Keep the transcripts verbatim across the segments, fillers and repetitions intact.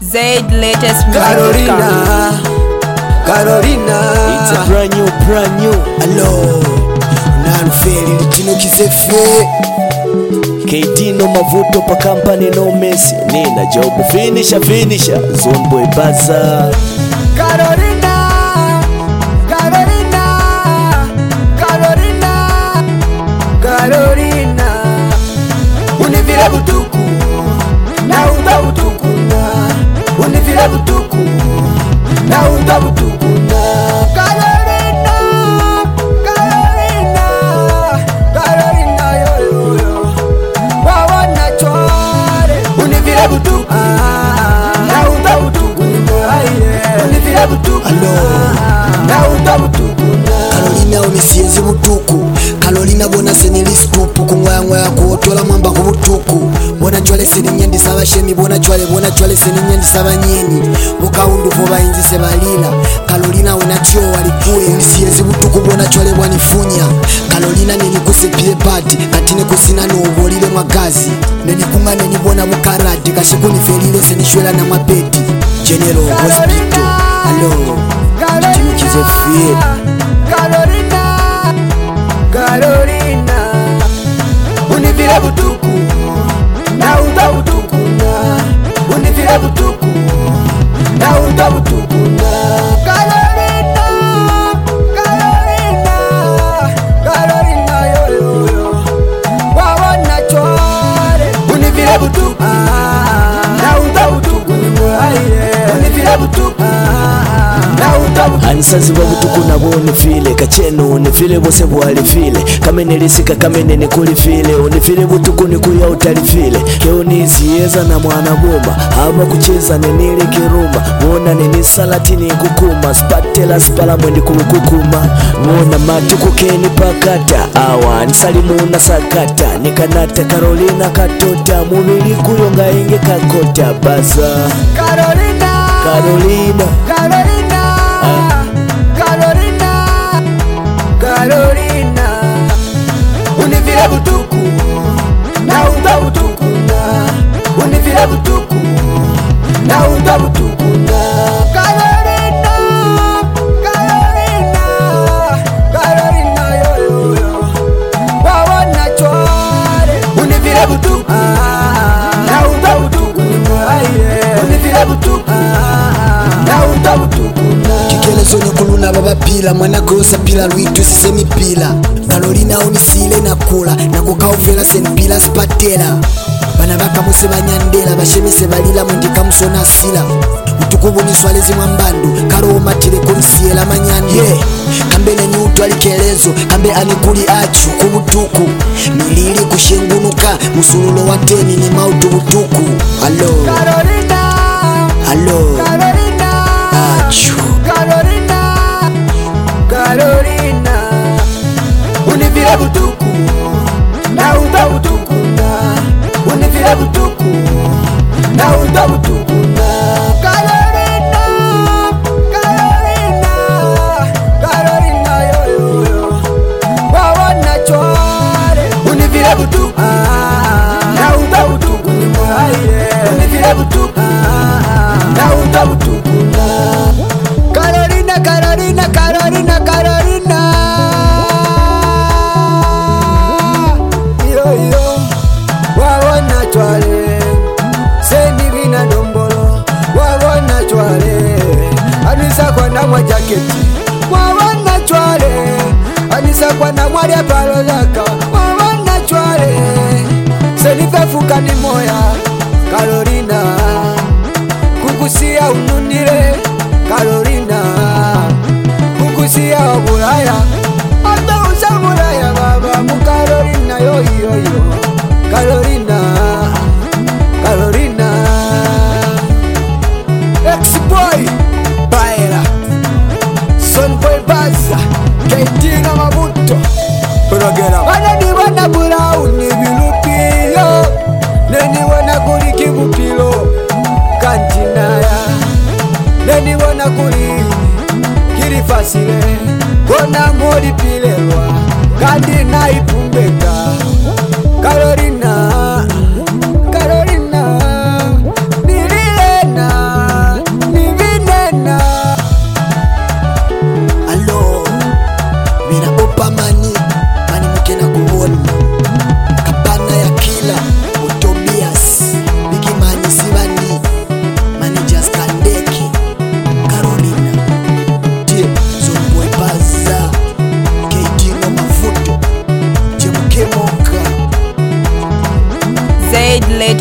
Zaid latest music. Carolina, Carolina. It's a brand new, brand new. Hello, Nanfeli Litino Kisefe. K D no mavuto pa company no Messi. Nina job finisher, finisher. Zone boy baza. Carolina, Carolina, Carolina, Carolina. Univile butuku, na uta butuku na. Univile butuku, na uta butuku na. Carolina, Carolina, Carolina yo yo yo. Wawana chore. Univile butuku, na uta butuku na. Univile butuku, na uta butuku na. Carolina unisiezi butuku. Carolina bona senili stupu kumwaya mwaya kuotola mwamba kubutuku. Bona chwale seni nyendi saba shemi bona chwale bona chwale seni nyendi saba nyeni. Boka undu foba inzi sebalila. Carolina unachio walikuwe unisiezi butuku bona chwale wanifunya. Carolina nini kusepie pati katine kusina nuovolile mwagazi. Neni kunga neni bona bukarati kashiku nifelile seni shwela na mapeti. General Hospital. Hello, Litino Kisefe. Carolina, Carolina, univile butuku, na uta butuku na. Univile butuku, na uta butuku na. Carolina, Carolina, Carolina yo yo yo. Wawana chore. Univile butuku, na uta butuku na. Univile butuku, na uta butuku. Anisazi wa butuku na bone file. Kacheno unifile bose buwali file. Kame nilisika kame nini kuli file. Unifile butuku ni kuya utali file. Keo nisieza na mwana bomba. Haba kucheza nenile kiruma. Mwona nini salati ni kukuma. Spatela spala mwendi kulukukuma. Mwona matuku keni pakata. Awa nisalimu na sakata. Nikanata Carolina katota. Mumili kuyonga inge kakota baza. Carolina, Carolina, Carolina, ah. Carolina, Carolina. Univile butuku, na uta butuku na. Univile butuku, na uta butuku na. Carolina, Carolina, Carolina yo yo yo. Wawana chore. Univile butuku, na uta butuku na. Univile butuku, na uta butuku na. Kikelezo nyokuluna baba pila mwana gosa pila luitu sisemi pila. Carolina unisile na kula na kukauvela sen pila spatela. Bana baka muse banyandela bashemise balila mwindika musona sila. Utukubu niswalezi mwambandu karo matile kunsiela manyani. Yeah, kambe na nyutu alikelezo kambe anikuli achu kubutuku. Nilili kushengunuka musululo wateni ni mautu butuku. Hello, Carolina, hello, Carolina, achu Carolina, Carolina. Univile butuku, na uta butuku na. Univile butuku, na uta butuku na. Carolina, Carolina, Carolina yo yo yo. Wawana chore. Univile butuku, na uta butuku na. Univile butuku, na uta butuku na. Carolina, Carolina, Carolina, Carolina. Yo yo, wawana chwale. Sendi vina dombolo, wawana chwale. Anisa kwa na mwa jaketi, wawana chwale. Anisa kwa na mwa ya palozaka, wawana chwale. Sendi fefuka ni moya, Carolina. Kukusia unundile, Carolina. Kukusia wabulaya, ata usa bulaya baba mu Carolina yo yo yo. Carolina, Carolina. Ex-boy, baila. Son boy baza, K D na mabuto. Progera. Wana ni wana bula uni bilupilo. Neni wana kuri kibupilo. Kantinaya. Neni wana kuri kiri fasile. Kona mori pilelwa. Kandi na ipumbeka. Carolina, Carolina. Nililena.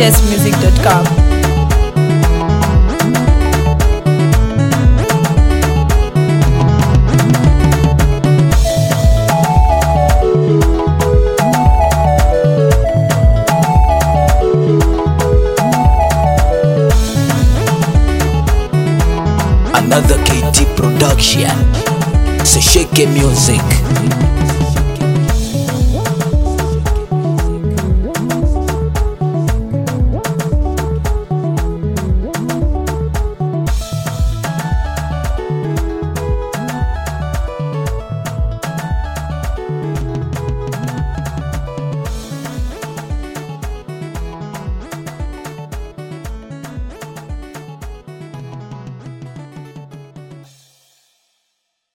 latest music dot com. Another K T production. So shake music.